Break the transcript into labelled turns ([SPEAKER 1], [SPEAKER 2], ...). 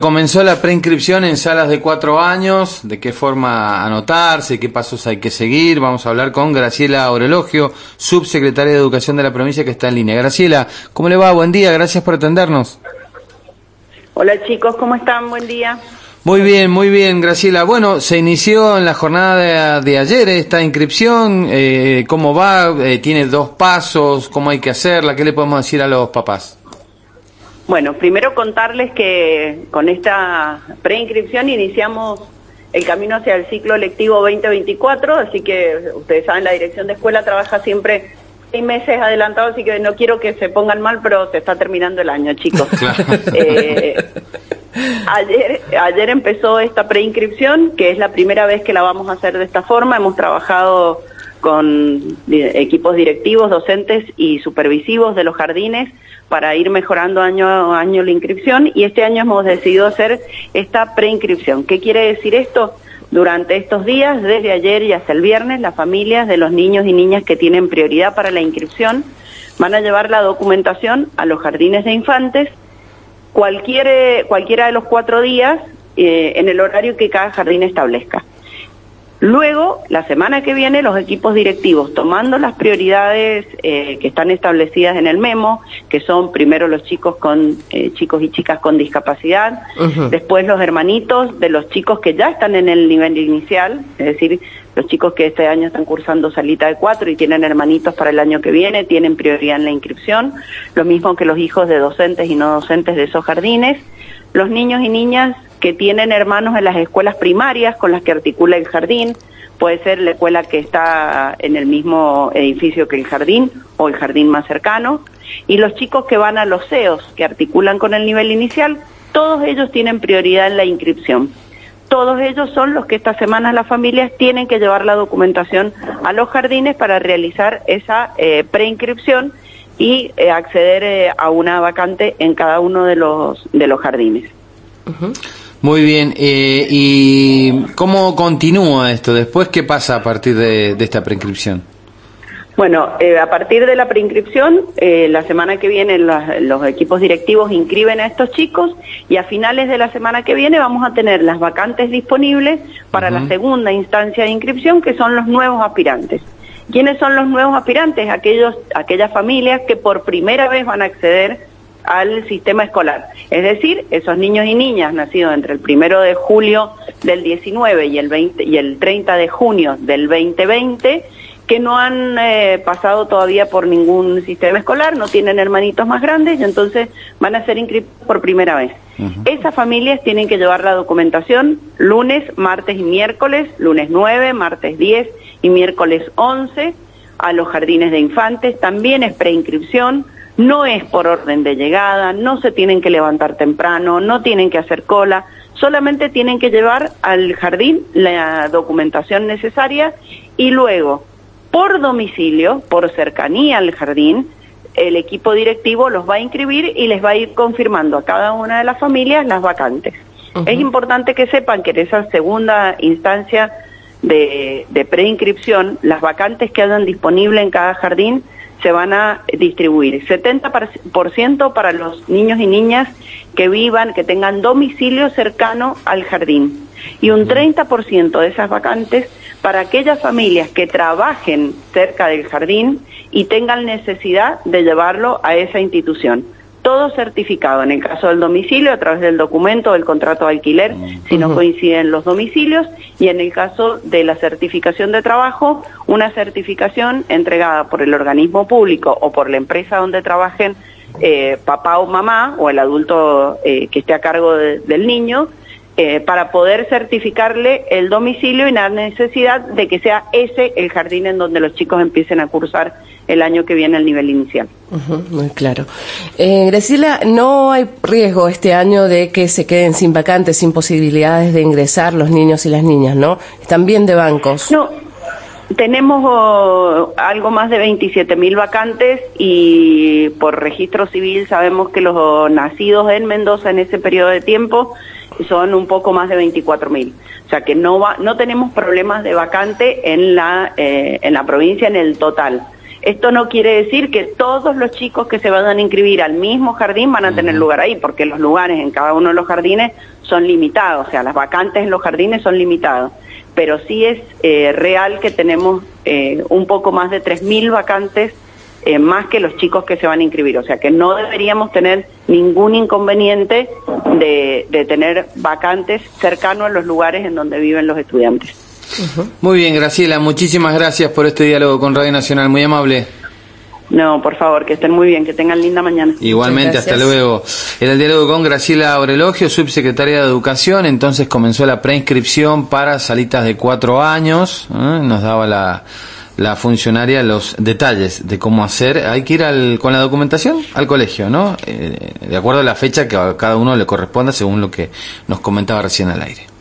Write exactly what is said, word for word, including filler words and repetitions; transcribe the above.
[SPEAKER 1] Comenzó la preinscripción en salas de cuatro años, de qué forma anotarse, qué pasos hay que seguir. Vamos a hablar con Graciela Orologio, subsecretaria de Educación de la provincia, que está en línea. Graciela, ¿cómo le va? Buen día, gracias por atendernos.
[SPEAKER 2] Hola chicos, ¿cómo están? Buen día.
[SPEAKER 1] Muy bien, muy bien, Graciela. Bueno, se inició en la jornada de, de ayer esta inscripción. Eh, ¿Cómo va? Eh, ¿Tiene dos pasos? ¿Cómo hay que hacerla? ¿Qué le podemos decir a los papás?
[SPEAKER 2] Bueno, primero contarles que con esta preinscripción iniciamos el camino hacia el ciclo lectivo veinte veinticuatro, así que ustedes saben, la dirección de escuela trabaja siempre seis meses adelantado, así que no quiero que se pongan mal, pero se está terminando el año, chicos. Claro. Eh, ayer, ayer empezó esta preinscripción, que es la primera vez que la vamos a hacer de esta forma. Hemos trabajado con equipos directivos, docentes y supervisivos de los jardines para ir mejorando año a año la inscripción, y este año hemos decidido hacer esta preinscripción. ¿Qué quiere decir esto? Durante estos días, desde ayer y hasta el viernes, las familias de los niños y niñas que tienen prioridad para la inscripción van a llevar la documentación a los jardines de infantes cualquier, cualquiera de los cuatro días eh, en el horario que cada jardín establezca. Luego, la semana que viene, los equipos directivos, tomando las prioridades eh, que están establecidas en el memo, que son primero los chicos con eh, chicos y chicas con discapacidad, uh-huh. Después los hermanitos de los chicos que ya están en el nivel inicial, es decir, los chicos que este año están cursando salita de cuatro y tienen hermanitos para el año que viene, tienen prioridad en la inscripción, lo mismo que los hijos de docentes y no docentes de esos jardines, los niños y niñas que tienen hermanos en las escuelas primarias con las que articula el jardín, puede ser la escuela que está en el mismo edificio que el jardín o el jardín más cercano, y los chicos que van a los C E Os, que articulan con el nivel inicial, todos ellos tienen prioridad en la inscripción. Todos ellos son los que esta semana las familias tienen que llevar la documentación a los jardines para realizar esa eh, preinscripción y eh, acceder eh, a una vacante en cada uno de los, de los jardines.
[SPEAKER 1] Uh-huh. Muy bien, eh, ¿y cómo continúa esto? ¿Después qué pasa a partir de, de esta preinscripción?
[SPEAKER 2] Bueno, eh, a partir de la preinscripción, eh, la semana que viene los, los equipos directivos inscriben a estos chicos, y a finales de la semana que viene vamos a tener las vacantes disponibles para uh-huh. la segunda instancia de inscripción, que son los nuevos aspirantes. ¿Quiénes son los nuevos aspirantes? Aquellos, aquellas familias que por primera vez van a acceder al sistema escolar, es decir, esos niños y niñas nacidos entre el primero de julio del diecinueve y el veinte y el treinta de junio del veinte veinte, que no han eh, pasado todavía por ningún sistema escolar, no tienen hermanitos más grandes, y entonces van a ser inscritos por primera vez. Uh-huh. Esas familias tienen que llevar la documentación lunes, martes y miércoles, lunes nueve, martes diez y miércoles once, a los jardines de infantes. También es preinscripción. No es por orden de llegada, no se tienen que levantar temprano, no tienen que hacer cola, solamente tienen que llevar al jardín la documentación necesaria, y luego, por domicilio, por cercanía al jardín, el equipo directivo los va a inscribir y les va a ir confirmando a cada una de las familias las vacantes. Uh-huh. Es importante que sepan que en esa segunda instancia de, de preinscripción, las vacantes que hayan disponible en cada jardín se van a distribuir setenta por ciento para los niños y niñas que vivan, que tengan domicilio cercano al jardín, y un treinta por ciento de esas vacantes para aquellas familias que trabajen cerca del jardín y tengan necesidad de llevarlo a esa institución. Todo certificado, en el caso del domicilio, a través del documento del contrato de alquiler, si no coinciden los domicilios, y en el caso de la certificación de trabajo, una certificación entregada por el organismo público o por la empresa donde trabajen eh, papá o mamá, o el adulto eh, que esté a cargo de, del niño, eh, para poder certificarle el domicilio y la necesidad de que sea ese el jardín en donde los chicos empiecen a cursar el año que viene el nivel inicial.
[SPEAKER 3] Uh-huh, muy claro. Eh, Graciela, ¿no hay riesgo este año de que se queden sin vacantes, sin posibilidades de ingresar los niños y las niñas, no? Están bien de bancos.
[SPEAKER 2] No, tenemos oh, algo más de veintisiete mil vacantes, y por registro civil sabemos que los nacidos en Mendoza en ese periodo de tiempo son un poco más de veinticuatro mil. O sea que no va, no tenemos problemas de vacante en la, eh, en la provincia en el total. Esto no quiere decir que todos los chicos que se vayan a inscribir al mismo jardín van a tener lugar ahí, porque los lugares en cada uno de los jardines son limitados, o sea, las vacantes en los jardines son limitados. Pero sí es eh, real que tenemos eh, un poco más de tres mil vacantes eh, más que los chicos que se van a inscribir. O sea que no deberíamos tener ningún inconveniente de, de tener vacantes cercanos a los lugares en donde viven los estudiantes.
[SPEAKER 1] Uh-huh. Muy bien, Graciela, muchísimas gracias por este diálogo con Radio Nacional, muy amable.
[SPEAKER 2] No, por favor, que estén muy bien, que tengan linda mañana.
[SPEAKER 1] Igualmente, hasta luego. Era el diálogo con Graciela Aurelogio, subsecretaria de Educación. Entonces comenzó la preinscripción para salitas de cuatro años. ¿eh? Nos daba la, la funcionaria los detalles de cómo hacer. Hay que ir al, con la documentación al colegio, ¿no? Eh, de acuerdo a la fecha que a cada uno le corresponda, según lo que nos comentaba recién al aire.